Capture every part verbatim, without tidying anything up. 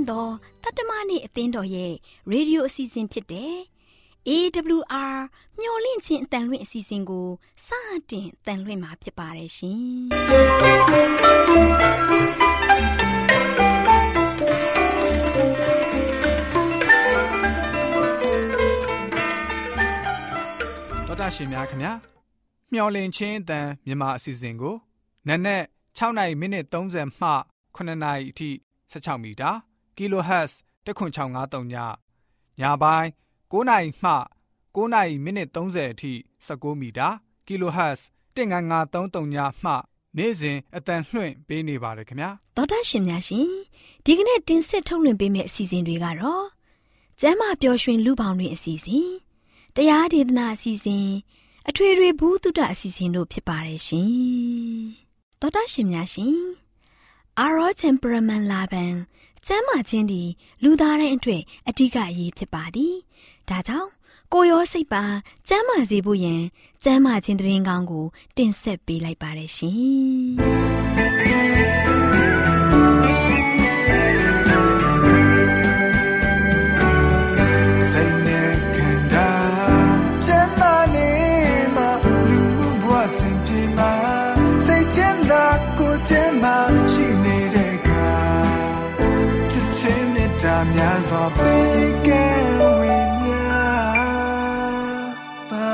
သောတတ္တမနေ့အသင်းတော်ရဲ့ရေဒီယိုအစီအစဉ်ဖြစ်တဲ့ အေး ဒဘလျူ အာ မျော်လင့်ခြင်းအတန်လွင့်အစီအစဉ်ကိုစတင်တန်လွင့်မှာဖြစ်ပါတယ်ရှင်။ဒေါက်တာရှင်များခင်ဗျာမျော်လင့်ခြင်းအတန်မြန်မာအစီအစဉ်ကိုနက်နက်၆နာရီမိနစ်သုံးဆယ်မှခုနှစ်နာရီအထိ၁၆မီတာ Kilohertz တစ်ခွန်း၆၅၃ညညပိုင်း၉နာရီမှ၉နာရီမိနစ်သုံးဆယ်အထိ၁၉မီတာ Kilohertz တစ်ငါးငါးသုံးသုံးညမှနေ့စဉ်အတန်လွှင့်ပေးနေပါတယ်ခင်ဗျာဒေါက်တာရှင်များရှင်ဒီကနေ့တင်ဆက်ထုတ်လွှင့်ပေးမယ့်အစီအစဉ်တွေကတော့ကျမ်းမာပျော်ရွှင်လူပေါင်းတွင်အစီအစဉ်တရားဒေသနာအစီအစဉ်အထွေထွေဘုဒ္ဓအစီအစဉ်တို့ဖြစ်ပါတယ်ရှင်ဒေါက်တာရှင်များရှင်အာရော temperament လာပန်ကျမ်းမာခြင်းသည်လူသားတိုင်းအတွက်အဓိကအရေးဖြစ်ပါသည်ဒါကြောင့်ကိုယ်ရောစိတ်ပါကျမ်းမာစေဖို့ယင်ကျမ်းမာခြင်းတရင်ကောင်းကိုတင်ဆက်ပေးလိုက်ပါတယ်ရှင်စိတ်နဲ့ခန္ဓာကျမ်းမာနေမှာလူမှုဘဝစဉ်ပြေမှာစိတ်ချမ်းသာကိုယ်ချမ်းသာရှိနေတဲ့အခါချစ်ချင်းနဲ့တာများစွာပေးကဲဝေမျှပါ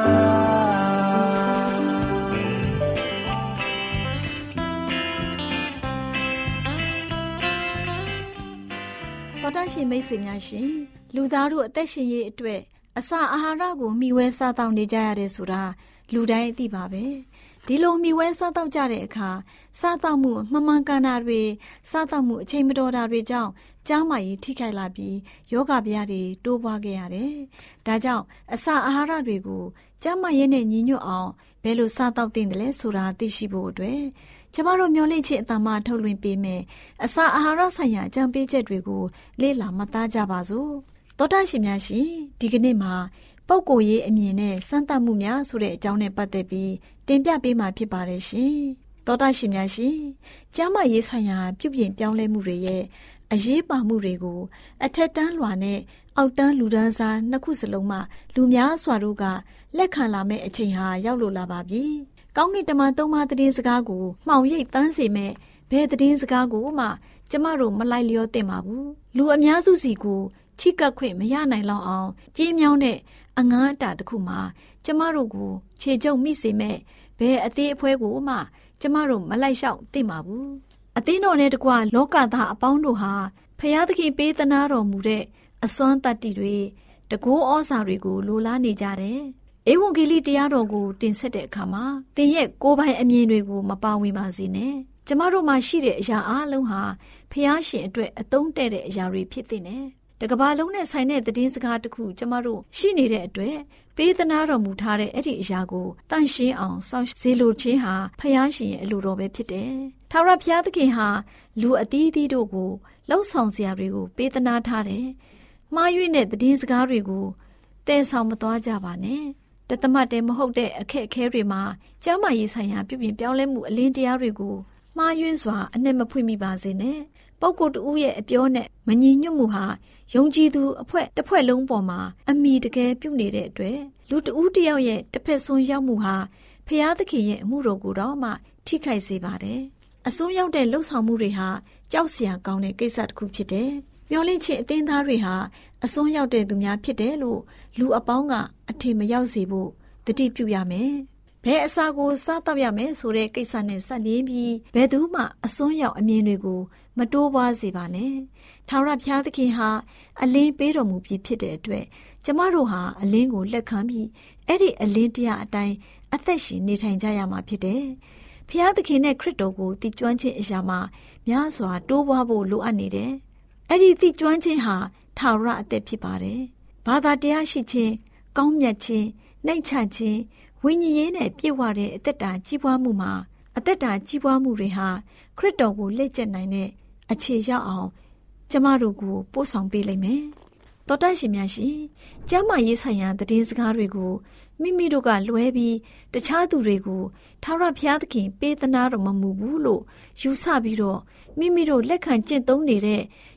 တော်တရှိမိတ်ဆွေများရှင်လူသားတို့အသက်ရှင်ရေးအတွက်အစာအာဟာရကိုမျှဝဲစားတောက်နေကြရတယ်ဆိုတာလူတိုင်းသိပါပဲဒီလိုမျှဝဲစားတောက်ကြတဲ့အခါစားတောက်မှုမမှန်ကန်တာတွေစားတောက်မှုအချိန်မတော်တာတွေကြောင့်ကျန်းမာရေးထိခိုက်လာပြီးယောဂဗျာတွေတိုးပွားခဲ့ရတယ်ဒါကြောင့်အစာအာဟာရတွေကိုကျန်းမာရေးနဲ့ညီညွတ်အောင်ဘယ်လိုစားတောက်သင့်တယ်လဲဆိုတာသိရှိဖို့အတွက်ကျမတို့မျှော်လင့်ခြင်းအတ္တမထုတ်လွှင့်ပေးမယ်အစာအာဟာရဆိုင်ရာအကြံပေးချက်တွေကိုလေ့လာမှတ်သားကြပါစို့သောတာရှင်များရှင်ဒီကနေ့မှာပုဂ္ဂိုလ်ရေးအမြင်နဲ့စမ်းသပ်မှုများဆိုတဲ့အကြောင်းနဲ့ပတ်သက်ပြီးတင်ပြပေးမှာဖြစ်ပါတယ်ရှင်သောတာရှင်များရှင်ကျမ်းမာရေးဆိုင်ရာပြုပြင်ပြောင်းလဲမှုတွေရဲ့အရေးပါမှုတွေကိုအထက်တန်းလွှာနဲ့အောက်တန်းလူဒန်းစားနှစ်ခုစလုံးမှာလူများစွာတို့ကလက်ခံလာမဲ့အချိန်ဟာရောက်လို့လာပါပြီကောင်းကင်တမန်သုံးပါးသတင်းစကားကိုမှောင်ရိပ်တန်းစေမဲ့ဘယ်သတင်းစကားကိုမှကျမတို့မလိုက်လျောသင့်ပါဘူးလူအများစုစီကိုချိကပ်ခွင့်မရနိုင်လောက်အောင်ကြီးမြောင်းတဲ့အငန်းအတာတစ်ခုမှာကျမတို့ကိုခြေကျုပ်မိစေမဲ့ဘယ်အသေးအဖွဲကိုမှကျမတို့မလိုက်လျှောက်သင့်ပါဘူးအသင်းတော်နဲ့တကွလောကသားအပေါင်းတို့ဟာဖျားသခင်ပေးသနာတော်မူတဲ့အစွမ်းတတ္တိတွေတကောဩဇာတွေကိုလိုလားနေကြတယ်ဧဝံဂေလိတရားတော်ကိုတင်ဆက်တဲ့အခါမှာသင်ရဲ့ကိုယ်ပိုင်အမြင်တွေကိုမပါဝင်ပါစေနဲ့ကျမတို့မှာရှိတဲ့အရာအလုံးဟာဖျားရှင်အတွက်အသုံးတဲ့တဲ့အရာတွေဖြစ်တဲ့နဲ့တကဘာလုံးနဲ့ဆိုင်တဲ့သတင်းစကားတစ်ခုကျမတို့ရှိနေတဲ့အတွက်ပေးသနာတော်မူထားတဲ့အဲ့ဒီအရာကိုတန့်ရှင်းအောင်စောင့်စေလိုခြင်းဟာဖျားရှင်ရဲ့အလိုတော်ပဲဖြစ်တယ်။ထာဝရဘုရားသခင်ဟာလူအသီးသီးတို့ကိုလှုပ်ဆောင်စရာတွေကိုပေးသနာထားတယ်။မှားယွင်းတဲ့သတင်းစကားတွေကိုတည်ဆောင်မသွားကြပါနဲ့။တသမတ်တဲမဟုတ်တဲ့အခက်အခဲတွေမှာကျမ်းမာရေးဆိုင်ရာပြုပြင်ပြောင်းလဲမှုအလင်းတရားတွေကိုမှားယွင်းစွာအနှစ်မဖွင့်မိပါစေနဲ့။ပုဂ္ဂိုလ်တဦးရဲ့အပြောနဲ့မညီညွတ်မှုဟာယုံကြည်သူအဖွဲ့တစ်ဖွဲ့လုံးပေါ်မှာအမိတကယ်ပြုနေတဲ့အတွက်လူတဦးတယောက်ရဲ့တစ်ဖက်ဆွန်းရောက်မှုဟာဖျားသခင်ရဲ့အမှုတော်ကိုတော့မှထိခိုက်စေပါတယ်။အစွန်းရောက်တဲ့လှုပ်ဆောင်မှုတွေဟာကြောက်စရာကောင်းတဲ့ကိစ္စတစ်ခုဖြစ်တယ်။မျောလင့်ခြင်းအသင်းသားတွေဟာအစွန်းရောက်တဲ့သူများဖြစ်တယ်လို့လူအပေါင်းကအထင်မရောက်စေဖို့တတိပြုရမယ်။ဘယ်အစာကိုစားတော့ရမယ်ဆိုတဲ့ကိစ္စနဲ့ဆက်လျင်းပြီးဘယ်သူမှအစွန်းရောက်အမြင်တွေကိုမတိုးပွားစေပါနဲ့။ထာဝရဘုရားသခင်ဟာအလင်းပေးတော်မူပြီးဖြစ်တဲ့အတွက်ကျမတို့ဟာအလင်းကိုလက်ခံပြီးအဲ့ဒီအလင်းတရားအတိုင်းအသက်ရှင်နေထိုင်ကြရမှာဖြစ်တယ်။ဘုရားသခင်နဲ့ခရစ်တော်ကိုတည်ကျွမ်းခြင်းအရာမှာများစွာတိုးပွားဖို့လိုအပ်နေတယ်။အဲ့ဒီတည်ကျွမ်းခြင်းဟာထာဝရအသက်ဖြစ်ပါတယ်။ဘာသာတရားရှိခြင်း၊ကောင်းမြတ်ခြင်း၊နှိမ့်ချခြင်းဝိညာဉ်ရေးနဲ့ပြည့်ဝတဲ့အသက်တာကြီးပွားမှုမှာအသက်တာကြီးပွားမှုတွေဟာခရစ်တော်ကိုလက်ကျက်နိုင်တဲ့အခြေရောက်အောင်ကျမတို့ကိုပို့ဆောင်ပေးလိမ့်မယ်။တော်တတ်ရှင်များရှင်ကျမ်းမာရေးဆိုင်ရာသတင်းစကားတွေကိုမိမိတို့ကလွဲပြီးတခြားသူတွေကိုထာဝရဘုရားသခင်ပေးသနာတော်မမူဘူးလို့ယူဆပြီးတော့မိမိတို့လက်ခံကျင့်သုံးနေတဲ့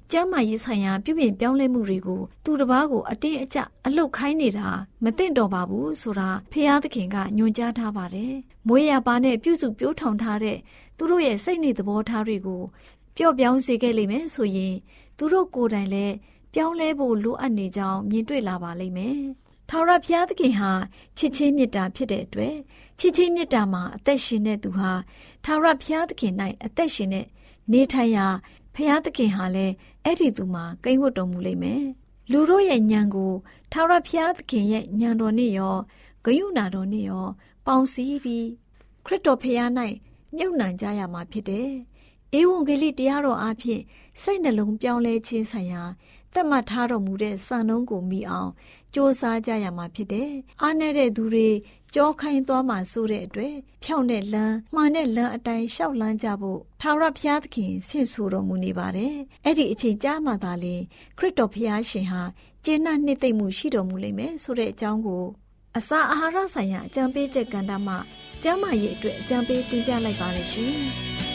ကျမ်းမာရေးဆိုင်ရာပြုပြင်ပြောင်းလဲမှုတွေကိုသူတစ်ပါးကိုအတင်းအကျပ်အလုတ်ခိုင်းနေတာမသင့်တော်ပါဘူးဆိုတာဖျားသခင်ကညွှန်ကြားထားပါတယ်။မွေးရပါနဲ့ပြုစုပျိုးထောင်ထားတဲ့သူတို့ရဲ့စိတ်နေသဘောထားတွေကိုပျော့ပြောင်းစေခဲ့လိမ့်မယ်ဆိုရင်သူတို့ကိုယ်တိုင်လည်းပြောင်းလဲဖို့လိုအပ်နေကြောင်းမြင်တွေ့လာပါလိမ့်မယ်။ထာဝရဘုရားသခင်ဟာချစ်ချင်းမေတ္တာဖြစ်တဲ့အတွက်ချစ်ချင်းမေတ္တာမှာအသက်ရှင်တဲ့သူဟာထာဝရဘုရားသခင်၌အသက်ရှင်တဲ့နေထိုင်ရာဘုရားသခင်ဟာလည်းအဲ့ဒီသူမှာကိန်းဝတ်တော်မူလိမ့်မယ်။လူတို့ရဲ့ဉာဏ်ကိုထာဝရဘုရားသခင်ရဲ့ဉာဏ်တော်နဲ့ရောဂရုဏာတော်နဲ့ရောပေါင်းစည်းပြီးခရစ်တော်ဘုရား၌မြုပ်နှံကြရမှာဖြစ်တယ်။ဧဝံဂေလိတရားတော်အဖြစ်စိတ်နှလုံးပြောင်းလဲခြင်းဆိုင်ရာသတ်မှတ်ထားတော်မူတဲ့စံနှုန်းကိုမိအောင်ကြိုးစားကြရမှာဖြစ်တယ်။အားနည်းတဲ့သူတွေကြောခိုင်းသွားမှဆိုတဲ့အတွက်ဖြောင့်တဲ့လမ်းမှန်တဲ့လမ်းအတိုင်းရှောက်လန်းကြဖို့ထာဝရဘုရားသခင်ဆင့်ဆိုတော်မူနေပါတယ်။အဲ့ဒီအချိန်ကြာမှသာလေခရစ်တော်ဘုရားရှင်ဟာကျေနပ်နှစ်သိမ့်မှုရှိတော်မူလိမ့်မယ်ဆိုတဲ့အကြောင်းကိုအစာအာဟာရဆိုင်ရာအကြံပေးချက်ကဏ္ဍမှာကျမ်းမာရေးအတွက်အကြံပေးတင်ပြလိုက်ပါရရှင်။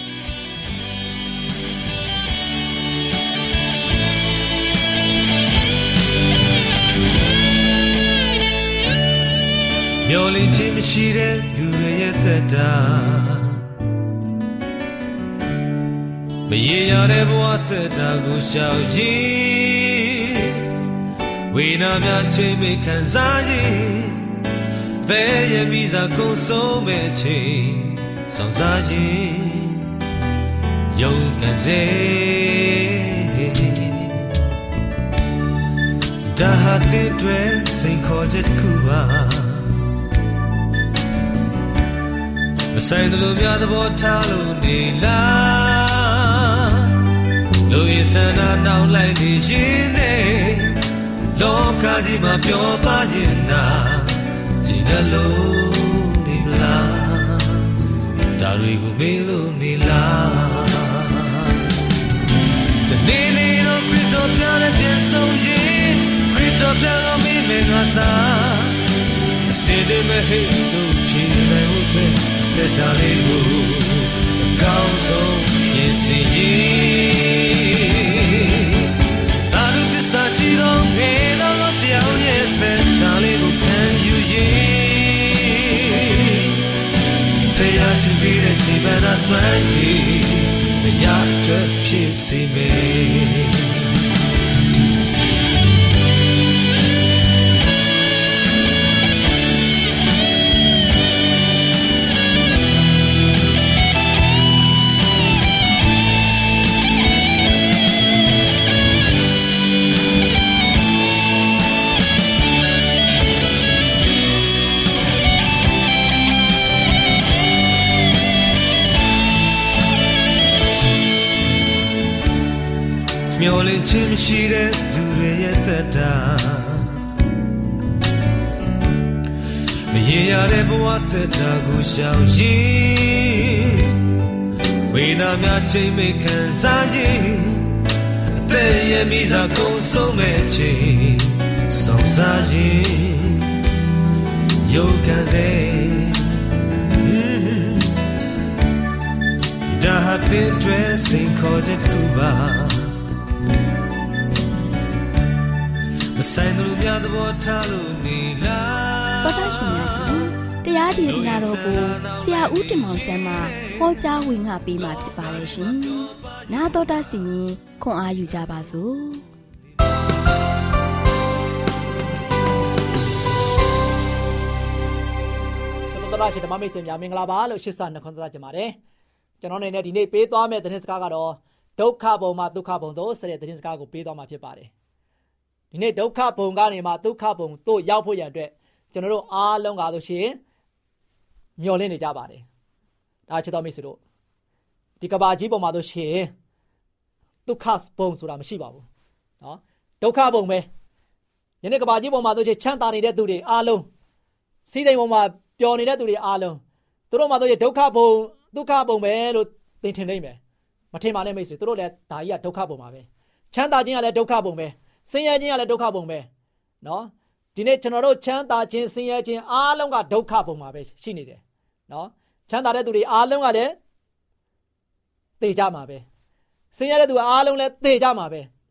မျောလင့်ခြင်းမရှိတဲ့လူတွေရဲ့သက်တာမရေရတဲ့ဘဝသက်တာကိုရှောင်ရည်ဝိနာများချိန်မိခံစားရည်သဲရမိစားကုန်ဆုံးမဲ့ချိန်ဆောင်စားရည်ယုံကန်စေဒါဟာတဲ့တွေစိန်ခေါ်ချက်တစ်ခုပါမဆိုင်တယ်လို့များသဘောထားလို့နေလားလူအစန္ဒနောက်လိုက်နေရင်နဲ့လောကကြီးမှာပျော်ပါရင်သာကြည်တယ်လို့နေလားဒါတွေကိုမေးလို့နေလားတနေ့နေ့တော့ခရစ်တော်ပြန်နဲ့ပြန်ဆုံးရင်ခရစ်တော်ပြန်ကိုမေးမယ်ငါသာအစေတမဟိလို့ဖြေနိုင်ဖို့တဲ့တဲ့တာလေးကိုအကောင်းဆုံးရင်စီရင်ဒါတို့သစ္စာရှိသောငယ်တော်တရားရဲ့တဲ့တာလေးကိုခံယူရင်ဖျားရှင်ပြီးတဲ့ချိန်မှသာဆွမ်းရည်မရအတွက်ဖြစ်စေမယ်မျောလင့်ခြင်းမရှိတဲ့လူတွေရဲ့သက်တာမရေရတဲ့ဘဝသက်တာကိုရှောင်ရည်ဝိနာများချိန်မိခံစားရည်အသက်ရဲ့မိစားကုန်ဆုံးမဲ့ချိန်ဆောင်စားရည်ယုံခံစေဒါဟာတဲ့တွေစိန်ခေါ်ချက်တစ်ခုပါမဆိုင်သူများသဘောထားလို့နေလားတော်တော်ရှင်များရှင်တရားဒီနာတော်ကိုဆရာဦးတင်မောင်ဆန်းမှဟောကြားဝင်ငါပေးมาဖြစ်ပါရဲ့ရှင်နာတော်တာစီရင်ခွန်အားယူကြပါစို့ကျွန်တော်တို့ရှင်ဓမ္မမိတ်ဆွေများမင်္ဂလာပါလို့ရှစ်ဆနှခွန်းသတ်ကြပါတယ်ကျွန်တော်နေနဲ့ဒီနေ့ပေးသွားမယ့်သတင်းစကားကတော့ဒုက္ခဘုံမှာဒုက္ခဘုံသို့ဆိုတဲ့သတင်းစကားကိုပေးသွားမှာဖြစ်ပါတယ်ဒီနေ့ဒုက္ခဘုံကနေမှဒုက္ခဘုံတို့ရောက်ဖို့ရန်အတွက်ကျွန်တော်တို့အားလုံးကားလို့ရှိရင်မျှော်လင့်နေကြပါတယ်ဒါချစ်တော်မိတ်ဆွေတို့ဒီကဘာကြီးပုံမှာတို့ရှိရင်ဒုက္ခဘုံဆိုတာမရှိပါဘူးနော်ဒုက္ခဘုံပဲယနေ့ကဘာကြီးပုံမှာတို့ရှိချမ်းသာနေတဲ့သူတွေအားလုံးစီးစိမ်ပုံမှာပျော်နေတဲ့သူတွေအားလုံးသူတို့မှာတို့ရှိဒုက္ခဘုံဒုက္ခဘုံပဲလို့သင်ထင်နေမယ်မထင်ပါနဲ့မိတ်ဆွေသူတို့လည်းဒါကြီးကဒုက္ခဘုံပါပဲချမ်းသာခြင်းကလည်းဒုက္ခဘုံပဲဆင်းရဲခြင်းကလည်းဒုက္ခဘုံပဲနော်ဒီနေ့ကျွန်တော်တို့ချမ်းသာခြင်းဆင်းရဲခြင်းအားလုံးကဒုက္ခဘုံမှာပဲရှိနေတယ်နော်ချမ်းသာတဲ့သူတွေအားလုံးကလည်းသေကြမှာပဲဆင်းရဲတဲ့သူအားလုံးလည်းသေကြမှာပဲ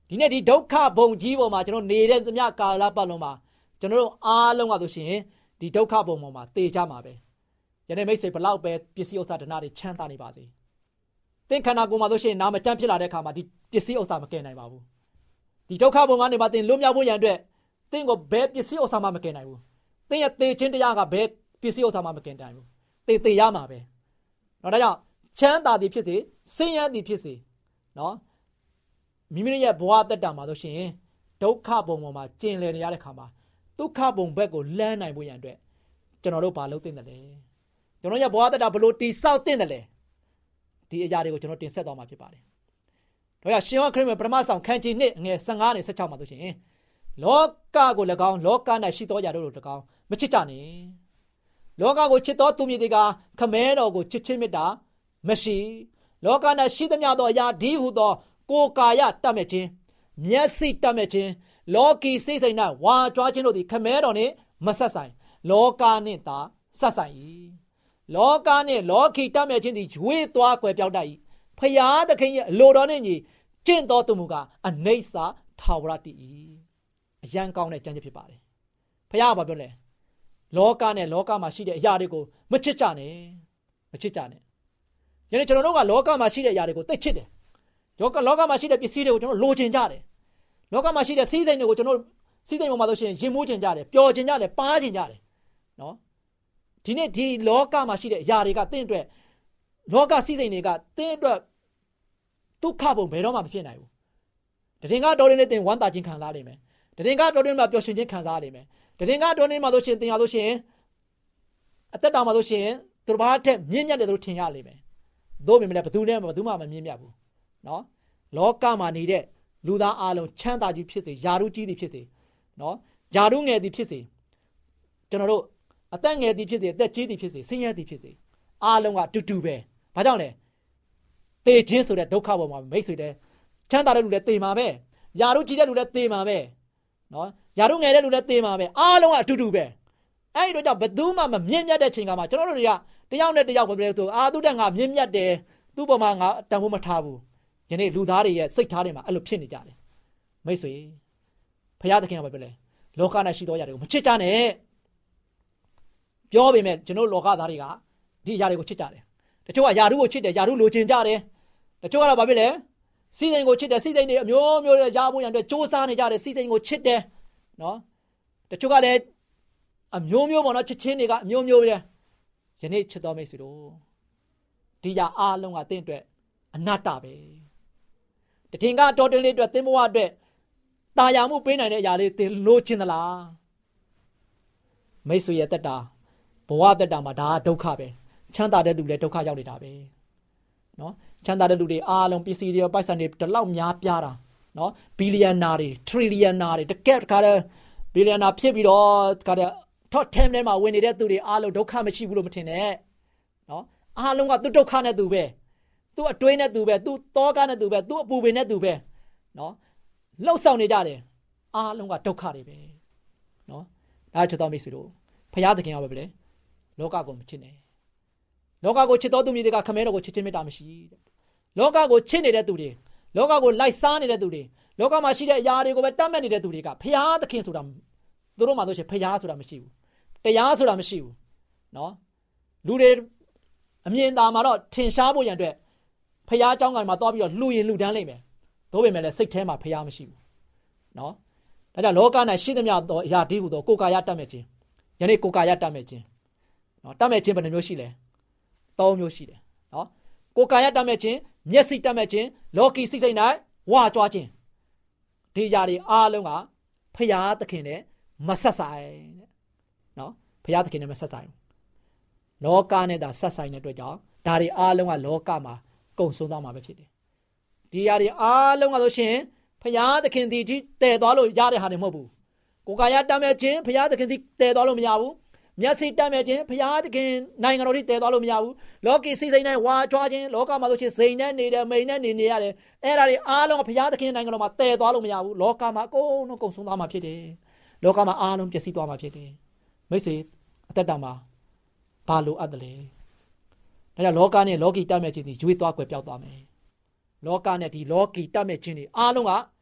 ဒီနေ့ဒီဒုက္ခဘုံကြီးပေါ်မှာကျွန်တော်နေတဲ့သမျှကာလပတ်လုံးမှာကျွန်တော်တို့အားလုံးကဆိုရှင်ဒီဒုက္ခဘုံပေါ်မှာသေကြမှာပဲယနေ့မိတ်ဆွေဘလောက်ပဲပစ္စည်းဥစ္စာဒနာတွေချမ်းသာနေပါစေသင်ခန္ဓာကိုယ်မှာဆိုရှင်နာမကျန်းဖြစ်လာတဲ့အခါမှာဒီပစ္စည်းဥစ္စာမကယ်နိုင်ပါဘူးဒီဒုက္ခဘုံကနေမှသင်လွတ်မြောက်ဖို့ရန်အတွက်သင်ကိုဘယ်ပစ္စည်းဥစ္စာမှမကယ်နိုင်ဘူးသင်ရဲ့သေခြင်းတရားကဘယ်ပစ္စည်းဥစ္စာမှမကယ်နိုင်ဘူးသေသေရမှာပဲနော်ဒါကြောင့်ချမ်းသာသည်ဖြစ်စေဆင်းရဲသည်ဖြစ်စေနော်မိမိရဲ့ဘဝတက်တာမှာဆိုရှင်ဒုက္ခဘုံပေါ်မှာကျင်လည်နေရတဲ့ခါမှာဒုက္ခဘုံဘက်ကိုလမ်းနိုင်ဖို့ရန်အတွက်ကျွန်တော်တို့ဘာလုပ်သင့်တယ်လဲကျွန်တော်ရဲ့ဘဝတက်တာဘလို့တိဆောက်သင့်တယ်လဲဒီအရာတွေကိုကျွန်တော်တင်ဆက်သွားမှာဖြစ်ပါတယ်။ဒါကြောင့်ရှင်ဟောခရစ်ဝင်ပထမဆောင်ခန်းကြီးနှစ်ငယ်ဆယ်ငါးနဲ့ဆယ်ခြောက်မှာဆိုရှင်လောကကို၎င်းလောက၌ရှိသောအရာတို့ကို၎င်းမချစ်ကြနဲ့။လောကကိုချစ်သောသူမည်သည်ကခမဲတော်ကိုချစ်ခြင်းမေတ္တာမရှိ။လောက၌ရှိသမျှသောအရာဒီဟုသောကိုယ်ကာယတတ်မဲ့ခြင်းမျက်စိတတ်မဲ့ခြင်းလောကီစိတ်စိတ်၌ဝါကြွားခြင်းတို့သည်ခမဲတော်နှင့်မဆက်ဆိုင်လောကနှင့်သာဆက်ဆိုင်၏လောကနှင့်လောကီတတ်မဲ့ခြင်းသည်ရွေးသွားကွယ်ပြောက်တတ်၏ဖျားသခင်ရဲ့အလိုတော်နှင့်ညီကျင့်တော်သူမူကားအနိစ္စထာဝရတည်၏အရန်ကောင်းတဲ့ကြံ့ကြဖြစ်ပါတယ်ဖျားကဘာပြောလဲလောကနဲ့လောကမှာရှိတဲ့အရာတွေကိုမချစ်ကြနဲ့မချစ်ကြနဲ့ယနေ့ကျွန်တော်တို့ကလောကမှာရှိတဲ့အရာတွေကိုသိချစ်တယ်လောကလောကမှာရှိတဲ့ပစ္စည်းတွေကိုကျွန်တော်လိုချင်ကြတယ်လောကမှာရှိတဲ့စီးစိမ်တွေကိုကျွန်တော်စီးစိမ်ပေါ်မှာဆိုရှင်ရင်မိုးချင်ကြတယ်ပျော်ချင်ကြတယ်ပါးချင်ကြတယ်နော်ဒီနေ့ဒီလောကမှာရှိတဲ့အရာတွေကသင်အတွက်လောကစီးစိမ်တွေကသင်အတွက်ဒုက္ခဘုံဘယ်တော့မှမဖြစ်နိုင်ဘူးတရင်ကတော်ရင်နဲ့သင်ဝမ်းသာခြင်းခံစားနိုင်မယ်တရင်ကတော်ရင်မှာပျော်ရွှင်ခြင်းခံစားနိုင်မယ်တရင်ကတော်ရင်မှာဆိုရှင်သင်ရဆိုရှင်အသက်တာမှာဆိုရှင်သူတစ်ပါးထက်မြင့်မြတ်တယ်လို့ထင်ရလိမ့်မယ်သို့ပေမဲ့ဘယ်သူနဲ့မှဘယ်သူမှမမြင့်မြတ်ဘူးနော်လောကမှာနေတဲ့လူသားအလုံးချမ်းသာကြီးဖြစ်စေယာရုကြီးသည်ဖြစ်စေနော်ယာရုငယ်သည်ဖြစ်စေကျွန်တော်တို့အသက်ငယ်သည်ဖြစ်စေအသက်ကြီးသည်ဖြစ်စေဆင်းရဲသည်ဖြစ်စေအားလုံးကတူတူပဲဘာကြောင့်လဲသေခြင်းဆိုတဲ့ဒုက္ခပေါ်မှာမိတ်ဆွေတဲ့ချမ်းသာတဲ့လူလည်းသေမှာပဲယာရုကြီးတဲ့လူလည်းသေမှာပဲနော်ယာရုငယ်တဲ့လူလည်းသေမှာပဲအားလုံးကအတူတူပဲအဲ့ဒီတော့ကြောင့်ဘယ်သူမှမမြင့်မြတ်တဲ့ချိန်ကမှကျွန်တော်တို့တွေကတယောက်နဲ့တယောက်ပဲပြောဆိုအာသူတက်ငါမြင့်မြတ်တယ်သူ့ပေါ်မှာငါတန်ဖိုးမထားဘူးယနေ့လူသားတွေရဲ့စိတ်ထားတွေမှာအဲ့လိုဖြစ်နေကြတယ်မိတ်ဆွေဖခင်သခင်ကပဲပြောလဲလောကနဲ့ရှိသောအရာတွေကိုမချစ်ကြနဲ့ပြောပေမဲ့ကျွန်တော်လောကသားတွေကဒီအရာတွေကိုချစ်ကြတယ်တချို့ကယာရုကိုချစ်တယ်ယာရုလိုချင်ကြတယ်တချို့ကတော့ဘာဖြစ်လဲစီစိန်ကိုချစ်တယ်စီစိန်တွေအမျိုးမျိုးတွေရားဖို့ရန်အတွက်စ조사နေကြတယ်စီစိန်ကိုချစ်တယ်နော်တချို့ကလည်းအမျိုးမျိုးပေါ့နော်ချစ်ချင်းတွေကအမျိုးမျိုးပဲယနေ့ချစ်တော်မိတ်ဆွေတို့ဒီရာအားလုံးကသင်အတွက်အနတ္တပဲတည်ငါတော်တင်လေးအတွက်သင်ဘဝအတွက်တာယာမှုပေးနိုင်တဲ့အရာလေးသင်လိုချင်သလားမိတ်ဆွေရဲ့တက်တာဘဝတက်တာမှာဒါဒုက္ခပဲချမ်းသာတဲ့လူလည်းဒုက္ခရောက်နေတာပဲနော်ချမ်းသာတဲ့လူတွေအားလုံးပစ္စည်းတွေပိုက်ဆံတွေတလောက်များပြားတာနော်ဘီလီယံနာတွေထရီလီယံနာတွေတကယ်တခါတည်းဘီလီယံနာဖြစ်ပြီးတော့တခါတည်းtop ten ထဲမှာဝင်နေတဲ့သူတွေအားလုံးဒုက္ခမရှိဘူးလို့မထင်နဲ့နော်အားလုံးကသူဒုက္ခနဲ့သူပဲသူအတွေးနဲ့သူပဲသူတောကနဲ့သူပဲသူအပူပင်နဲ့သူပဲနော်လှုပ်ဆောင်နေကြတယ်အားလုံးကဒုက္ခတွေပဲနော်ဒါချစ်တော်မိတ်ဆွေတို့ဖခင်သခင်ကပဲလေလောကကိုမချစ်နဲ့လောကကိုချစ်တော်သူမျိုးတွေကခမဲတော်ကိုချစ်ခြင်းမေတ္တာမရှိတဲ့လောကကိုချစ်နေတဲ့သူတွေလောကကိုလိုက်စားနေတဲ့သူတွေလောကမှာရှိတဲ့အရာတွေကိုပဲတတ်မှတ်နေတဲ့သူတွေကဖခင်သခင်ဆိုတာသူတို့မှဆိုရှင်ဖခင်ဆိုတာမရှိဘူးတရားဆိုတာမရှိဘူးနော်လူတွေအမြင်သာမှာတော့ထင်ရှားဖို့ရန်အတွက်ဖခင်เจ้าကမှာသွားပြီးတော့လှူရင်လှူဒန်းလိမ့်မယ်သို့ပေမဲ့လည်းစိတ်ထဲမှာဖခင်မရှိဘူးနော်ဒါကြောင့်လောက၌ရှိသမျှသောအရာဒီဟုသောကိုယ်ကာယတတ်မဲ့ခြင်းယနေ့ကိုယ်ကာယတတ်မဲ့ခြင်းနော်တတ်မဲ့ခြင်းဘယ်နှမျိုးရှိလဲသုံးမျိုးရှိတယ်နော်ကိုယ်ကာယတတ်မဲ့ခြင်းမျက်စိတတ်မဲ့ခြင်းလောကီစိတ်စိတ်၌ဝါကြွားခြင်းဒီအရာတွေအားလုံးကဖခင်သခင်နဲ့မဆက်ဆိုင်တဲ့နော်ဖခင်သခင်နဲ့မဆက်ဆိုင်လောကနဲ့သာဆက်ဆိုင်တဲ့အတွက်ကြောင့်ဒါတွေအားလုံးကလောကမှာကုန်ဆုံးသွားမှာပဲဖြစ်တယ်ဒီအရာတွေအားလုံးကဆိုရှင်ဖခင်သခင်ဒီတည်သွားလို့ရတဲ့ဟာတွေမဟုတ်ဘူးကိုယ်ကာယတတ်မဲ့ခြင်းဖခင်သခင်ဒီတည်သွားလို့မရဘူးမျက်စိတတ်မဲ့ခြင်းဖခင်သခင်နိုင်ငံတော်ဒီတည်သွားလို့မရဘူးလောကီစိတ်စိတ်နဲ့ဝါကြွားခြင်းလောကမှာဆိုရှင်စိန်နဲ့နေတယ်မိန်နဲ့နေနေရတယ်အဲ့ဒါတွေအားလုံးဖခင်သခင်နိုင်ငံတော်မှာတည်သွားလို့မရဘူးလောကမှာအကုန်လုံးကုန်ဆုံးသွားမှာဖြစ်တယ်လောကမှာအားလုံးပျက်စီးသွားမှာဖြစ်တယ်မိတ်ဆွေအသက်တာမှာဘာလိုအပ်တယ်လဲဒါကြောင့်လောကနဲ့လောကီတတ်မဲ့ခြင်းတွေရွေးသွားကွယ်ပြောက်သွားမယ်လောကနဲ့ဒီလောကီတတ်မဲ့ခြင်းတွေအားလုံးက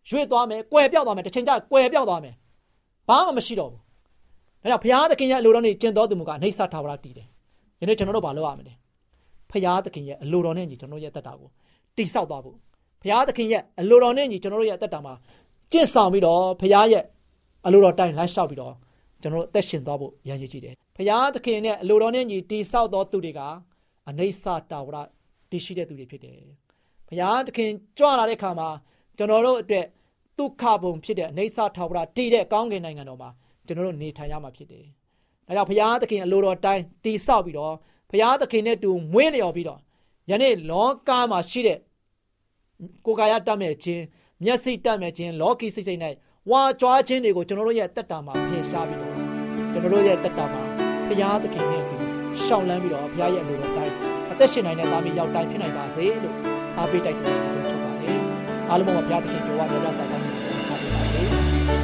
ရွေ့သွားမယ်ကွယ်ပြောက်သွားမယ်တစ်ချိန်ကျကွယ်ပြောက်သွားမယ်ဘာမှမရှိတော့ဘူးဒါကြောင့်ဘုရားသခင်ရဲ့အလိုတော်နဲ့ကျင့်တော်သူမူကအနိစ္စထာဝရတည်တယ်ယနေ့ကျွန်တော်တို့ဘာလုပ်ရမလဲဘုရားသခင်ရဲ့အလိုတော်နဲ့ညီကျွန်တော်ရဲ့တက်တာကိုတိဆောက်သွားဖို့ဘုရားသခင်ရဲ့အလိုတော်နဲ့ညီကျွန်တော်တို့ရဲ့တက်တာမှာကျင့်ဆောင်ပြီးတော့ဘုရားရဲ့အလိုတော်တိုင်းလိုက်လျှောက်ပြီးတော့ကျွန်တော်တို့အသက်ရှင်သွားဖို့ရည်ရည်ကြည့်တယ်ဘုရားသခင်နဲ့အလိုတော်နဲ့ညီတိဆောက်သောသူတွေကအနိစ္စထာဝရတည်ရှိတဲ့သူတွေဖြစ်တယ်ဘုရားသခင်ကြွလာတဲ့အခါမှာကျွန်တော်တို့အတွက်ဒုက္ခပုံဖြစ်တဲ့အိဋ္ဌထာဝရတည်တဲ့ကောင်းကင်နိုင်ငံတော်မှာကျွန်တော်တို့နေထိုင်ရမှာဖြစ်တယ်။ဒါကြောင့်ဘုရားသခင်အလိုတော်တိုင်းတည်ဆောက်ပြီးတော့ဘုရားသခင်နဲ့တူမွေးလျော်ပြီးတော့ယနေ့လောကမှာရှိတဲ့ကိုယ်ကာယတတ်မဲ့ခြင်းမျက်စိတတ်မဲ့ခြင်းလောကီစိတ်စိတ်၌ဝါကြွားခြင်းတွေကိုကျွန်တော်တို့ရဲ့တက်တာမှာဖယ်ရှားပြီးတော့ကျွန်တော်တို့ရဲ့တက်တာမှာဘုရားသခင်နဲ့တူရှောင်လန်းပြီးတော့ဘုရားရဲ့အလိုတော်တိုင်းအသက်ရှင်နိုင်တဲ့သားမီးရောက်တိုင်းဖြစ်နိုင်ပါစေလို့အားပေးတိုက်တွန်းပြောချင်ပါတယ်။အားလုံးပါဘုရားသခင်ကြောဝါမြတ်စွာဘုရားကိုအားပေးပါစေ။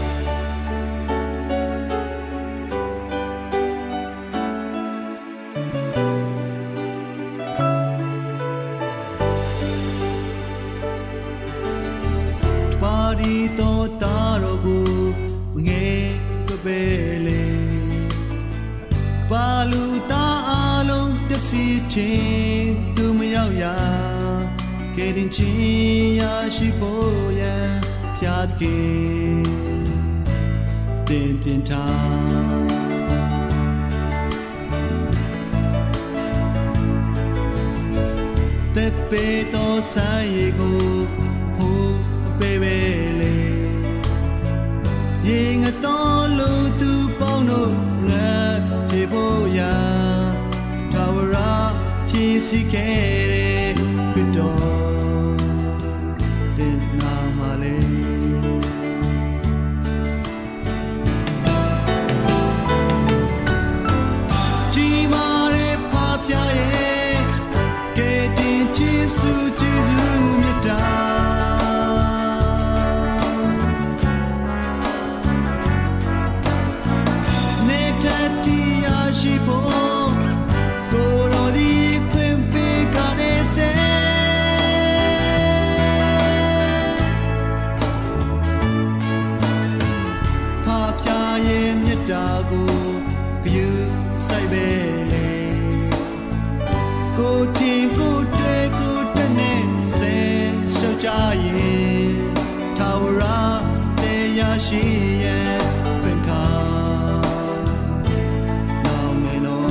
ဒီတော့တာတော့ကိုငယ်ကပဲလေဘာလူသားအလုံးပျက်စီးခြင်းသူမရောက်ရကဲတင်ချင်းရရှိဖို့ရန်ဖြတ်ကေတင်ပြင်းထားတဲ့ပေတော့ဆိုင်ကိုဘေဘေလေးရေငါတော်လို့သူပေါင်းတို့ငါပြေဖို့ရာထာဝရဖြည့်စည်ခဲ့တဲ့ခရစ်တော်တင်နာမလေးဒီမာရဲ့ဖပြရဲ့ကဲတင်ချစ်စုကျေးဇူးမြတ်တာရှိရဲ့ခွင့်ခါနောင်မေနော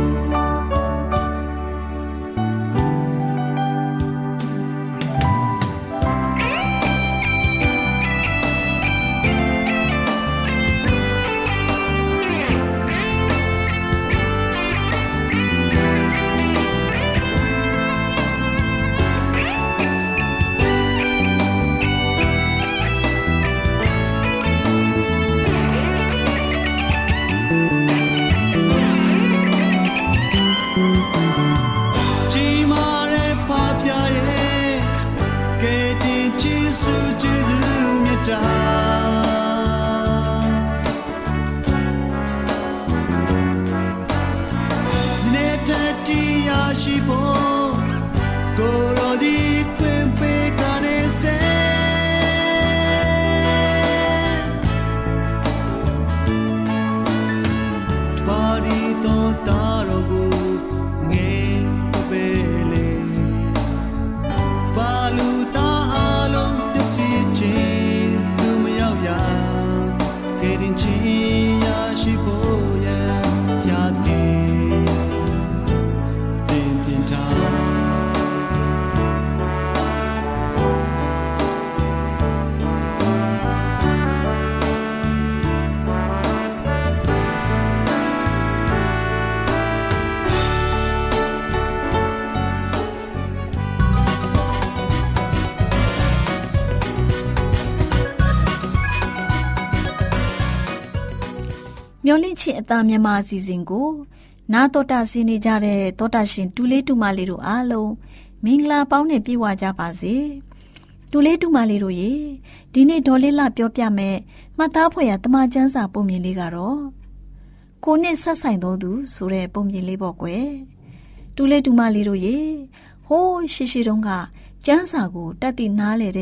မျော်လင့်ခြင်းအသားမြန်မာအစီအစဉ်ကိုနာတော်တာဆင်းနေကြတဲ့တောတာရှင်တူလေးတူမလေးတို့အားလုံးမင်္ဂလာပေါင်းနဲ့ပြည့်ဝကြပါစေတူလေးတူမလေးတို့ရေဒီနေ့ဒေါ်လေးလာပြောပြမယ်မှတ်သားဖွယ်ရတမချန်းစာပုံမြင်လေးကတော့ကိုနဲ့ဆက်ဆိုင်တော်သူဆိုတဲ့ပုံမြင်လေးပေါ့ကွယ်တူလေးတူမလေးတို့ရေဟိုးရှိရှိတုန်းကကျန်းစာကိုတက်တည်နားလေတဲ့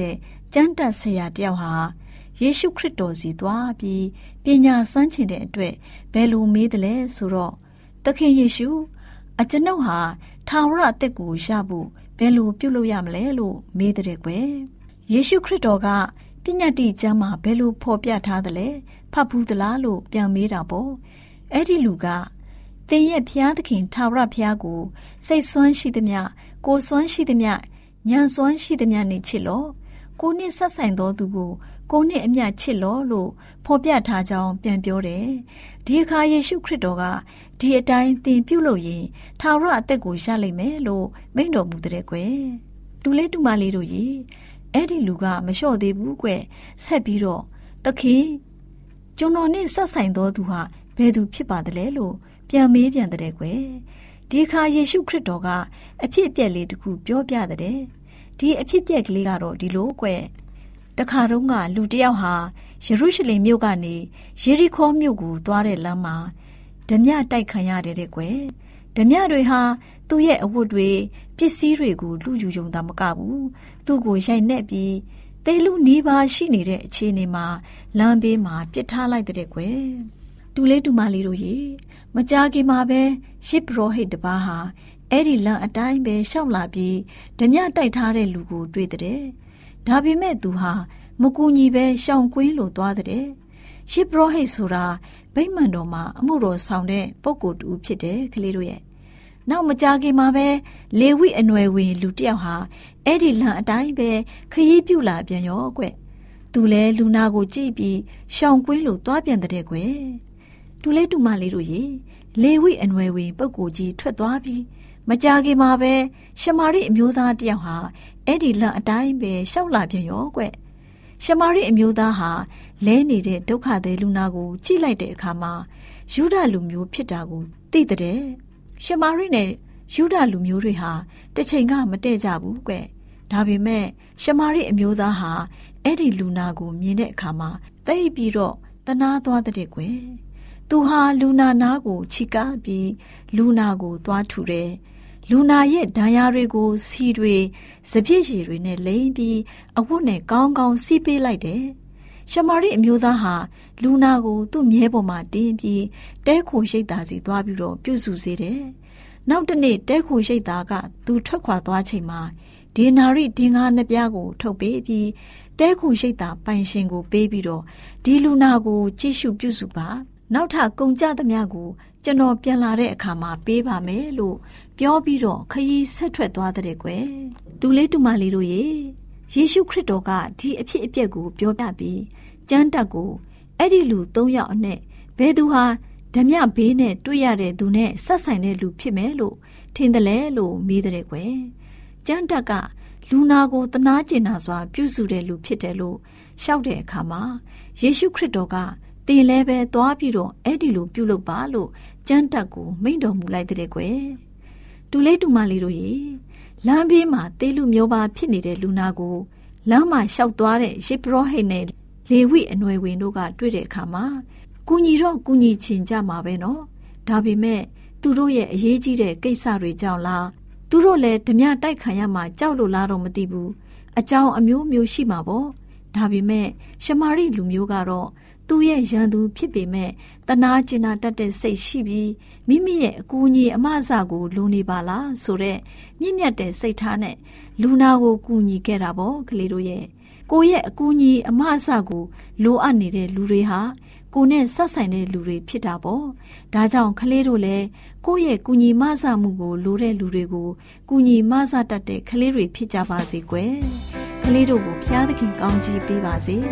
ကျမ်းတက်ဆရာတယောက်ဟာယေရှုခရစ်တော်စီသွားပြီးပညာစမ်းချင်တဲ့အတွက်ဘယ်လိုမေးတယ်လဲဆိုတော့သခင်ယေရှုအကျွန်ုပ်ဟာထာဝရအသက်ကိုရဖို့ဘယ်လိုပြုလုပ်ရမလဲလို့မေးတဲ့ကွယ်ယေရှုခရစ်တော်ကပညတ္တိကျမ်းမှာဘယ်လိုဖော်ပြထားသလဲဖတ်ဘူးသလားလို့ပြန်မေးတာပေါ့အဲ့ဒီလူကသင်ရဲ့ဖျားသခင်ထာဝရဖျားကိုစိတ်ဆွမ်းရှိသမျှကိုယ်ဆွမ်းရှိသမျှဉာဏ်ဆွမ်းရှိသမျှနဲ့ချစ်လို့ကိုနှစ်ဆက်ဆိုင်သောသူကိုကိုနှစ်အမျှချစ်လို့လို့ဖော်ပြထားကြောင်းပြန်ပြောတယ်ဒီအခါယေရှုခရစ်တော်ကဒီအတိုင်းသင်ပြုလုပ်ရင်ထာဝရအသက်ကိုရလိမ့်မယ်လို့မိန့်တော်မူတဲ့ကွယ်တူလေးတူမလေးတို့ရေအဲ့ဒီလူကမလျှော့သေးဘူးကွယ်ဆက်ပြီးတော့သခင်ကျွန်တော်နဲ့ဆက်ဆိုင်သောသူဟာဘယ်သူဖြစ်ပါသလဲလို့ပြန်မေးပြန်တဲ့ကွယ်ဒီအခါယေရှုခရစ်တော်ကအဖြစ်အပျက်လေးတစ်ခုပြောပြတဲ့ဒီအဖြစ်အပျက်ကလေးကတော့ဒီလိုကွယ်တခါတုန်းကလူတစ်ယောက်ဟာယေရုရှလင်မြို့ကနေယေရီခေါမြို့ကိုသွားတဲ့လမ်းမှာဓမြတိုက်ခံရတယ်တဲ့ကွယ်ဓမြတွေဟာသူ့ရဲ့အဝတ်တွေပစ္စည်းတွေကိုလူယူကြုံတာမကဘူးသူ့ကိုရိုက်နှက်ပြီးတေလူနီးပါးရှိနေတဲ့အခြေအနေမှာလမ်းဘေးမှာပစ်ထားလိုက်တဲ့ကွယ်တူလေးတူမလေးတို့ရေမကြာခင်မှာပဲယစ်ပရောဟိတ်တပါးဟာအဲ့ဒီလမ်းအတိုင်းပဲရှောက်လာပြီးဓမြတိုက်ထားတဲ့လူကိုတွေ့တဲ့ဒါပေမဲ့သူဟာမကူညီပဲရှောင်ကွင်းလိုသွားတဲ့ယစ်ပရောဟိတ်ဆိုတာဗိမာန်တော်မှာအမှုတော်ဆောင်တဲ့ပုဂ္ဂိုလ်တူဖြစ်တယ်ကလေးတို့ရဲ့နောက်မကြာခင်မှာပဲလေဝိအနွယ်ဝင်လူတစ်ယောက်ဟာအဲ့ဒီလမ်းအတိုင်းပဲခရီးပြုလာပြန်ရောကွသူလဲလူနာကိုကြည့်ပြီးရှောင်ကွင်းလိုသွားပြန်တဲ့ကွတူလေးတူမလေးတို့ရေလေဝိအနွယ်ဝင်ပုဂ္ဂိုလ်ကြီးထွက်သွားပြီးမကြာခင်မှာပဲရှမာရိအမျိုးသားတစ်ယောက်ဟာအဲ့ဒီလမ်းအတိုင်းပဲရှောက်လာပြန်ရောကွရှမာရိအမျိုးသားဟာလဲနေတဲ့ဒုက္ခသည်လူနာကိုကြည့်လိုက်တဲ့အခါမှာယူဒလူမျိုးဖြစ်တာကိုသိတဲ့ရှမာရိနဲ့ယူဒလူမျိုးတွေဟာတစ်ချိန်ကမတည့်ကြဘူးကွဒါပေမဲ့ရှမာရိအမျိုးသားဟာအဲ့ဒီလူနာကိုမြင်တဲ့အခါမှာသိပြီးတော့တနာသွားတဲ့ကွသူဟာလူနာနာကိုချီကားပြီးလူနာကိုသွားထူတယ်လူနာရဲ့ဒဏ်ရာတွေကိုစီတွေစပြည့်ရည်တွေနဲ့လိမ့်ပြီးအဝတ်နဲ့ကောင်းကောင်းစီးပေးလိုက်တယ်ရှမာရိအမျိုးသားဟာလူနာကိုသူ့မြဲပေါ်မှာတင်းပြီးတဲခိုရိတ်သားစီသွားပြီးတော့ပြုစုစေတယ်နောက်တနေ့တဲခိုရိတ်သားကသူထွက်ခွာသွားချိန်မှာဒေနာရိဒင်္ဂါနှစ်ပြားကိုထုတ်ပေးပြီးတဲခိုရိတ်သားပိုင်ရှင်ကိုပေးပြီးတော့ဒီလူနာကိုကြည့်ရှုပြုစုပါနောက်ထပ်ကုန်ကြသမျှကိုကျွန်တော်ပြန်လာတဲ့အခါမှာပေးပါမယ်လို့ပြောပြီးတော့ခရီးဆက်ထွက်သွားတဲ့ကွယ်တူလေးတူမလေးတို့ရေယေရှုခရစ်တော်ကဒီအဖြစ်အပျက်ကိုပြောပြပြီးကျမ်းတက်ကိုအဲ့ဒီလူသုံးယောက်အနဲ့ဘယ်သူဟာဓမြဘေးနဲ့တွေ့ရတဲ့သူနဲ့ဆက်ဆိုင်တဲ့လူဖြစ်မယ်လို့ထင်တယ်လေလို့မေးတဲ့ကွယ်ကျမ်းတက်ကလူနာကိုတနာကျင်နာစွာပြုစုတဲ့လူဖြစ်တယ်လို့ရှောက်တဲ့အခါမှာယေရှုခရစ်တော်ကတင်လဲပဲသွားပြီးတော့အဲ့ဒီလိုပြုလုပ်ပါလို့ကျမ်းတက်ကိုမိန့်တော်မူလိုက်တဲ့ကွယ်တူလေးတူမလေးတို့ရေလမ်းဘေးမှာတေးလူမျိုးပါဖြစ်နေတဲ့လူနာကိုလမ်းမှာရှောက်သွားတဲ့ယေဘရဟိတ်နဲ့လေဝိအနွယ်ဝင်တို့ကတွေ့တဲ့အခါမှာကုညီတော့ကုညီချင်ကြမှာပဲနော်ဒါပေမဲ့သူတို့ရဲ့အရေးကြီးတဲ့ကိစ္စတွေကြောင့်လားသူတို့လည်းဓမြတိုက်ခံရမှာကြောက်လို့လားတော့မသိဘူးအကြောင်းအမျိုးမျိုးရှိမှာပေါ့ဒါပေမဲ့ရှမာရိလူမျိုးကတော့သူ့ရဲ့ရန်သူဖြစ်ပေမဲ့တနာကျင်နာတတ်တဲ့စိတ်ရှိပြီးမိမိရဲ့အကူအညီအမအစကိုလိုနေပါလားဆိုတော့မြင့်မြတ်တဲ့စိတ်ထားနဲ့လူနာကိုကူညီခဲ့တာပေါ့ကလေးတို့ရဲ့ကိုယ့်ရဲ့အကူအညီအမအစကိုလိုအပ်နေတဲ့လူတွေဟာကိုယ်နဲ့ဆက်ဆိုင်တဲ့လူတွေဖြစ်တာပေါ့ဒါကြောင့်ကလေးတို့လည်းကိုယ့်ရဲ့ကူညီမဆမှုကိုလိုတဲ့လူတွေကိုကူညီမဆတတ်တဲ့ကလေးတွေဖြစ်ကြပါစေကွယ်ကလေးတို့ကိုဖျားသခင်ကောင်းချီးပေးပါစေ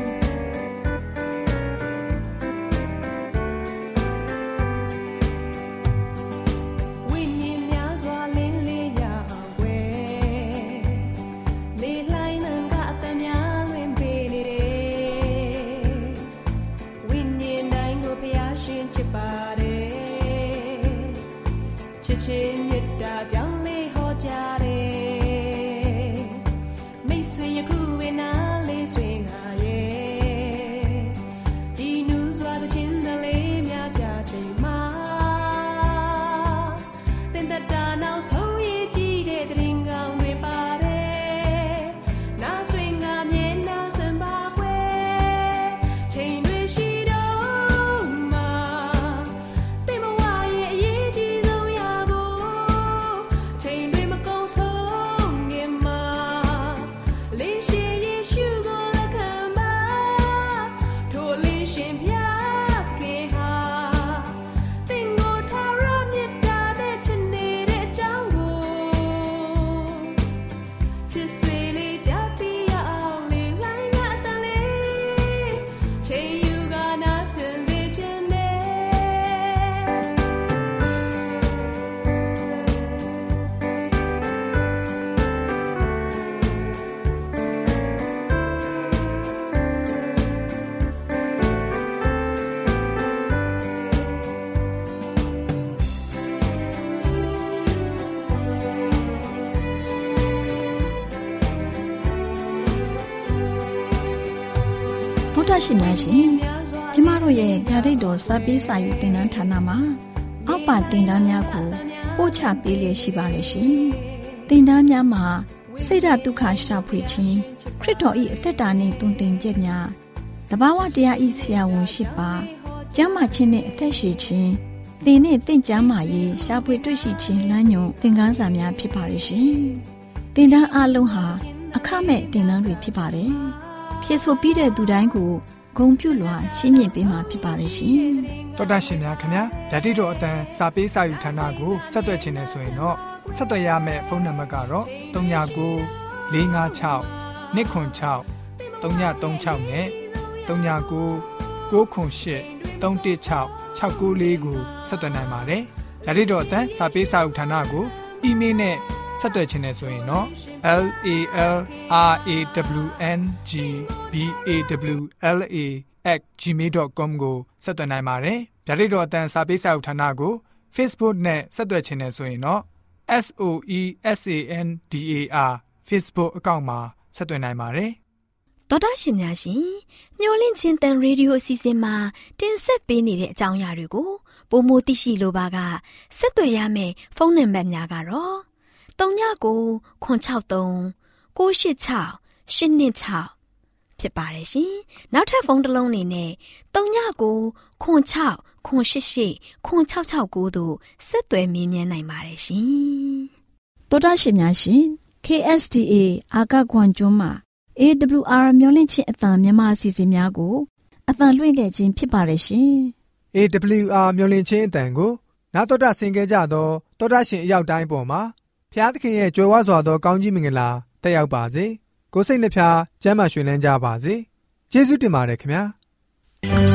နောက်ဆုံးရည်ကြည်တဲ့တရင်ကောင်းတွေပါတယ်နားဆွေငါမြဲနားတာရှင်များရှင်ကျမတို့ရဲ့ဓာတ်တော်စာပေးစာယူသင်တန်းဌာနမှာအောက်ပါသင်တန်းများကိုပို့ချပေးလျက်ရှိပါတယ်ရှင်သင်တန်းများမှာစိတ်ဓာတ်ဒုက္ခရှာဖွေခြင်းခရစ်တော်၏အသက်တာနှင့်တုန်တင်ချက်များတဘာဝတရားဤဆရာဝန်ရှိပါကျမ်းမာခြင်းနှင့်အသက်ရှိခြင်းသင်နှင့်သင်ကျမ်းမာရေးရှာဖွေတွေ့ရှိခြင်းလမ်းညွန်သင်ခန်းစာများဖြစ်ပါရဲ့ရှင်သင်တန်းအလုံးဟာအခမဲ့သင်တန်းတွေဖြစ်ပါတယ်ဖြစ်ဆိုပြီးတဲ့သူတိုင်းကိုဂုဏ်ပြုလွှာချီးမြှင့်ပေးမှာဖြစ်ပါတယ်ရှင်တော်တာရှင်များခင်ဗျာဓာတိတော်အတန်းစာပေးစာယူဌာနကိုဆက်သွယ်ခြင်းနဲ့ဆိုရင်တော့ဆက်သွယ်ရမယ့်ဖုန်းနံပါတ်ကတော့၃၉၉ ၄၅၆ ၂ခွန်၆ ၃၃၆နဲ့၃၉၉ ၉ခွန်၈ ၃၁၆ ၆၉၄ကိုဆက်သွယ်နိုင်ပါတယ်ဓာတိတော်အတန်းစာပေးစာယူဌာနကိုအီးမေးလ်နဲ့ဆက်သွယ်ခြင်းနဲ့ဆိုရင်တော့ l a l r a w n g b a w l a at gmail dot com ကိုဆက်သွယ်နိုင်ပါတယ်။ဗျာဒိတ်တော်အတန်းစာပေးစာအုပ်ဌာနကို Facebook နဲ့ဆက်သွယ်ခြင်းနဲ့ဆိုရင်တော့ S O E S A N D A R Facebook အကောင့်မှာဆက်သွယ်နိုင်ပါတယ်။တော်တာရှင်များရှင်မျော်လင့်ခြင်းတန်ရေဒီယိုအစီအစဉ်မှာတင်ဆက်ပေးနေတဲ့အကြောင်းအရာတွေကိုပိုမိုသိရှိလိုပါကဆက်သွယ်ရမယ့်ဖုန်းနံပါတ်များကတော့၃၉၉ ခွန်၆၃ ၉၈၆ ၈၂၆ဖြစ်ပါတယ်ရှင်။နောက်ထပ်ဖုန်းတစ်လုံးအနေနဲ့၃၉၉ ခွန်၆ ခွန်၈၈ ခွန်၆၆၉တို့ဆက်သွယ်မြင်းမြန်းနိုင်ပါတယ်ရှင်။တော်တာရှင်များရှင် K S D A အာကခွန်ကျွန်းမှာ A W R မျိုးလင့်ချင်းအတန်မြန်မာအစီအစဉ်များကိုအတန်လွှင့်ခဲ့ခြင်းဖြစ်ပါတယ်ရှင်။ A W R မျိုးလင့်ချင်းအတန်ကိုနာတော်တာဆင် gay ကြတော့တော်တာရှင်အရောက်တိုင်းပေါ်မှာဖျားသခင်ရဲ့ကြွယ်ဝစွာသောကောင်းကြီးမင်္ဂလာတက်ရောက်ပါစေကိုယ်စိတ်နှဖျားကျမ်းမာရွှင်လန်းကြပါစေကျေးဇူးတင်ပါတယ်ခင်ဗျာ